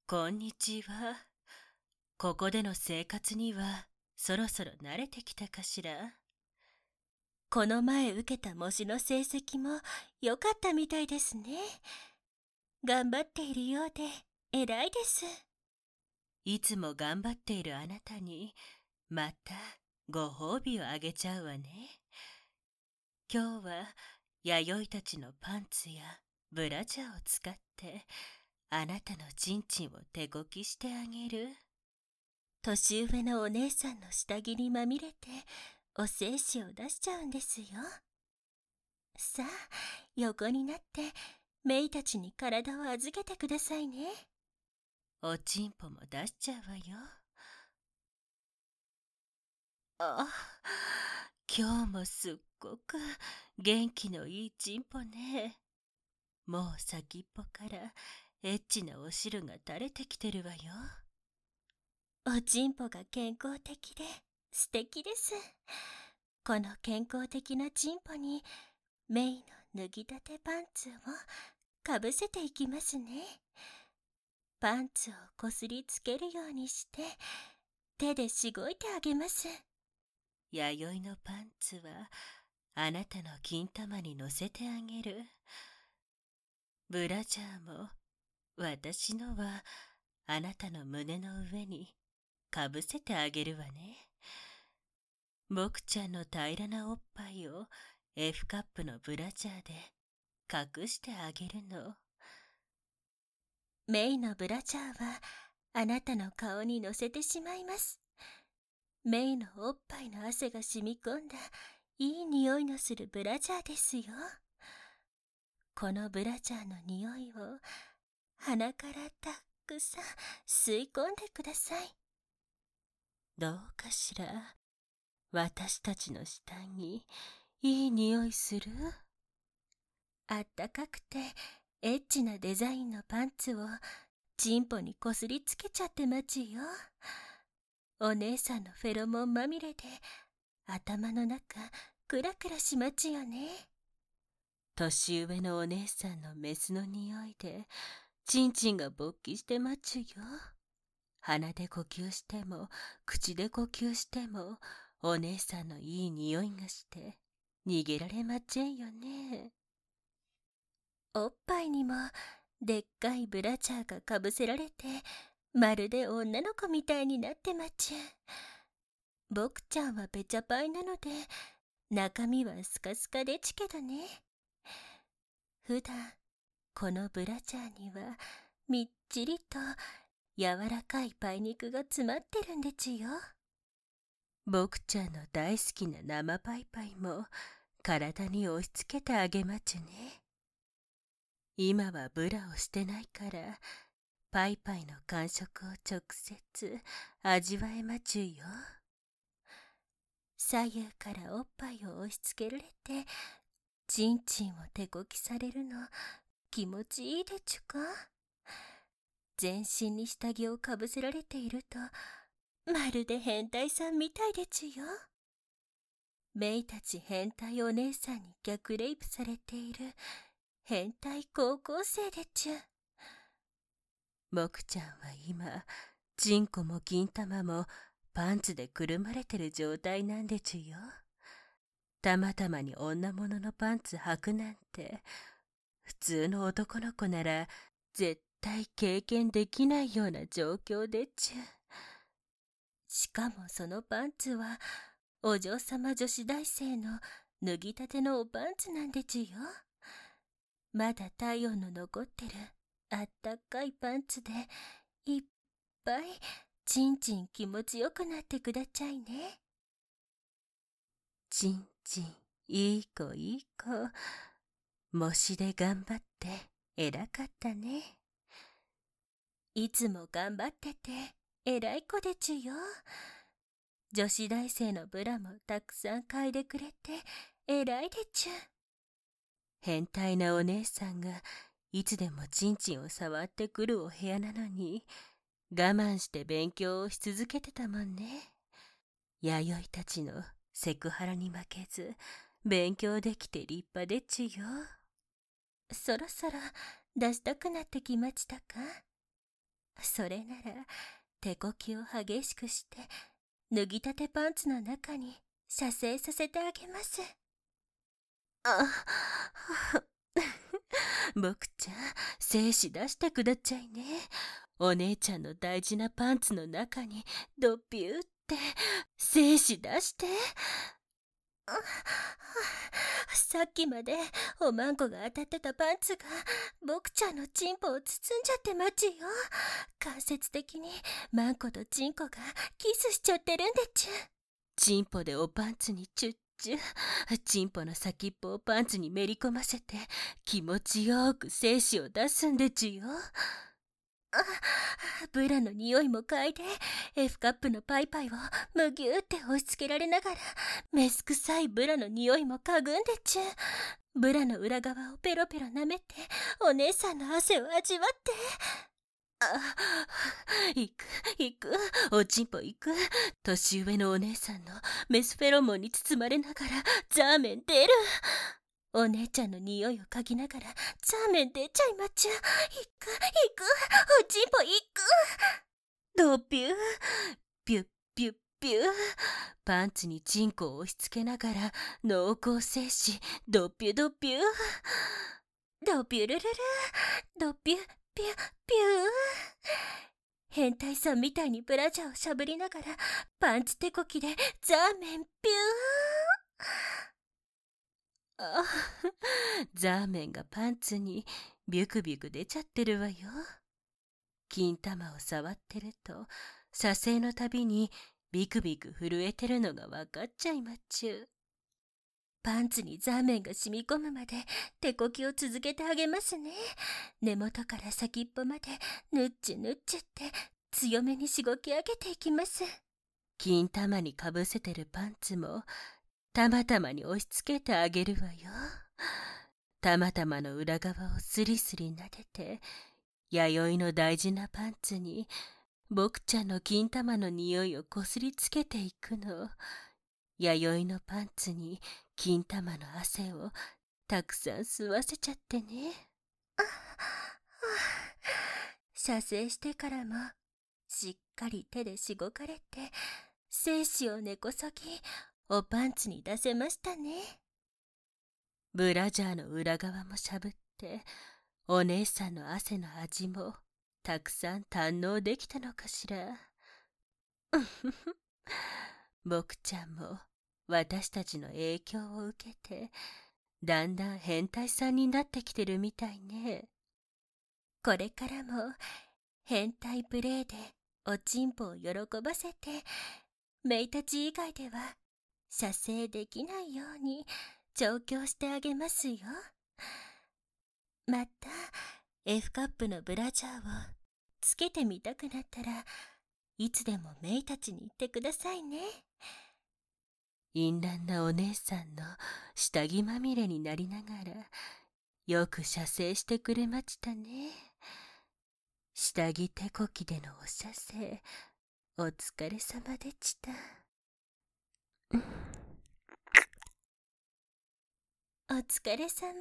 こんにちは。ここでの生活にはそろそろ慣れてきたかしら。 この前受けた模試の成績も良かったみたいですね。頑張っているようで偉いです。 いつも頑張っているあなたにまたご褒美をあげちゃうわね。今日は弥生たちのパンツやブラジャーを使ってあなたのちんちんを手こきしてあげる。 年上のお姉さんの下着にまみれてお精子を出しちゃうんですよ。さあ、横になってメイたちに体を預けてくださいね。 おちんぽも出しちゃうわよ。あ、今日もすっごく元気のいいちんぽね。もう先っぽからエッチなお汁が垂れてきてるわよ。 おちんぽが健康的で素敵です。この健康的なちんぽにメイの脱ぎたてパンツをかぶせていきますね。パンツをこすりつけるようにして手でしごいてあげます。 弥生のパンツはあなたの金玉に乗せてあげる。ブラジャーも私のはあなたの胸の上にかぶせてあげるわね。僕ちゃんの平らなおっぱいを F カップのブラジャーで隠してあげるの。 メイのブラジャーはあなたの顔に乗せてしまいます。メイのおっぱいの汗が染み込んだいい匂いのするブラジャーですよ。このブラジャーの匂いを鼻からたくさん吸い込んでください。 どうかしら。私たちの下着いい匂いする？ あったかくてエッチなデザインのパンツをチンポにこすりつけちゃってまちよ。お姉さんのフェロモンまみれで頭の中クラクラしまちよね。 年上のお姉さんのメスの匂いでちんちんが勃起してまちゅよ。鼻で呼吸しても口で呼吸してもお姉さんのいい匂いがして逃げられまちぇんよね。 おっぱいにもでっかいブラジャーがかぶせられてまるで女の子みたいになってまちゅ。僕ちゃんはペチャパイなので中身はスカスカでちけどね。普段このブラジャーにはみっちりと柔らかいパイ肉が詰まってるんでちよ。 僕ちゃんの大好きな生パイパイも体に押し付けてあげまちゅね。今はブラをしてないからパイパイの感触を直接味わえまちゅよ。 左右からおっぱいを押し付けられてちんちんを手こきされるの気持ちいいでちゅか。全身に下着をかぶせられているとまるで変態さんみたいでちゅよ。メイたち変態お姉さんに逆レイプされている変態高校生でちゅ。 僕ちゃんは今チンコも金玉もパンツでくるまれてる状態なんでちゅよ。たまたまに女物のパンツ履くなんて普通の男の子なら絶対経験できないような状況でちゅ。 しかもそのパンツはお嬢様女子大生の脱ぎたてのおパンツなんでちゅよ。まだ体温の残ってるあったかいパンツでいっぱいちんちん気持ちよくなってくだちゃいね。 ちんちんいい子いい子。模試で頑張って偉かったね。 いつも頑張ってて偉い子でちゅよ。女子大生のブラもたくさん嗅いでくれて偉いでちゅ。 変態なお姉さんがいつでもちんちんを触ってくるお部屋なのに我慢して勉強をし続けてたもんね。弥生たちのセクハラに負けず勉強できて立派でちゅよ。 そろそろ出したくなってきましたか？ それなら手こきを激しくして脱ぎたてパンツの中に射精させてあげます。 あ僕ちゃん、精子出してくだちゃいね。お姉ちゃんの大事なパンツの中にドピューって精子出して。 さっきまでおまんこが当たってたパンツが僕ちゃんのチンポを包んじゃってまちよ。間接的にまんことチンコがキスしちゃってるんでちゅ。 チンポでおパンツにチュッチュ。チンポの先っぽをパンツにめり込ませて気持ちよく精子を出すんでちゅよ。 ブラの匂いも嗅いで F カップのパイパイをむぎゅーって押し付けられながらメス臭いブラの匂いも嗅ぐんでちゅ。ブラの裏側をペロペロ舐めてお姉さんの汗を味わって。 行くおちんぽ行く。年上のお姉さんのメスフェロモンに包まれながらザーメン出る。 お姉ちゃんの匂いを嗅ぎながらザーメン出ちゃいまちゅ。行くおちんぽ行く。 ドピューピュッピュッピュー。パンツにチンコを押し付けながら濃厚精子ドピュドピュー。 ドピュルルルドピュピュピュー。変態さんみたいにブラジャーをしゃぶりながらパンツ手こきでザーメンピュー。 ザーメンがパンツにビュクビュク出ちゃってるわよ。金玉を触ってると射精のたびにビクビク震えてるのがわかっちゃいまっちゅ。 パンツにザーメンが染み込むまで手こきを続けてあげますね。根元から先っぽまでぬっちゅぬっちゅって強めにしごき上げていきます。 金玉にかぶせてるパンツもたまたまに押し付けてあげるわよ。たまたまの裏側をスリスリ撫でて弥生の大事なパンツに僕ちゃんの金玉の匂いをこすりつけていくの。弥生のパンツに金玉の汗をたくさん吸わせちゃってね。 射精してからもしっかり手でしごかれて精子を根こそぎおパンツに出せましたね。 ブラジャーの裏側もしゃぶってお姉さんの汗の味もたくさん堪能できたのかしら。僕ちゃんも私たちの影響を受けてだんだん変態さんになってきてるみたいね。 これからも変態プレイでおちんぽを喜ばせてメイたち以外では射精できないように調教してあげますよ。また F カップのブラジャーをつけてみたくなったらいつでもメイたちに言ってくださいね。 淫乱なお姉さんの下着まみれになりながらよく射精してくれましたね。下着手こきでのお射精お疲れ様でした。 お疲れ様。